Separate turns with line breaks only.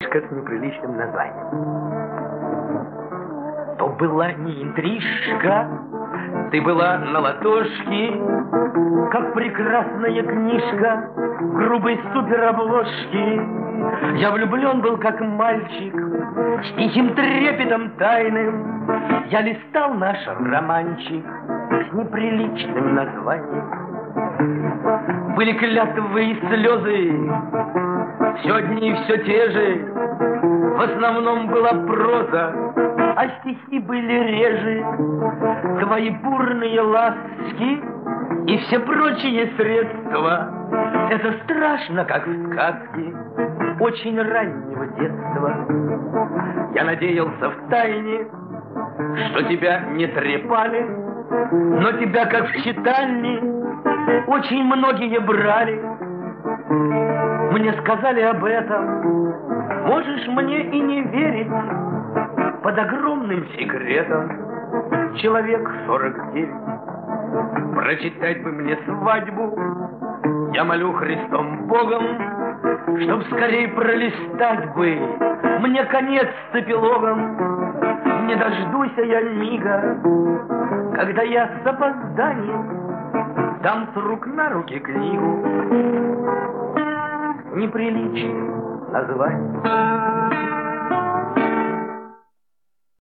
с неприличным названием. То была не интрижка, ты была на ладошке, как прекрасная книжка в грубой суперобложке. Я влюблен был, как мальчик, с тихим трепетом тайным. Я листал наш романчик с неприличным названием. Были клятвы и слезы, все одни и все те же. В основном была проза, а стихи были реже. Твои бурные ласки и все прочие средства — это страшно, как в сказке очень раннего детства. Я надеялся втайне, что тебя не трепали, но тебя, как в читальне, очень многие брали. Мне сказали об этом, можешь мне и не верить, под огромным секретом человек 49. Прочитать бы мне свадьбу, я молю Христом Богом, чтоб скорей пролистать бы мне конец с эпилогом. Не дождусь я мига, когда я с опозданием дам с рук на руки книгу неприличным названием.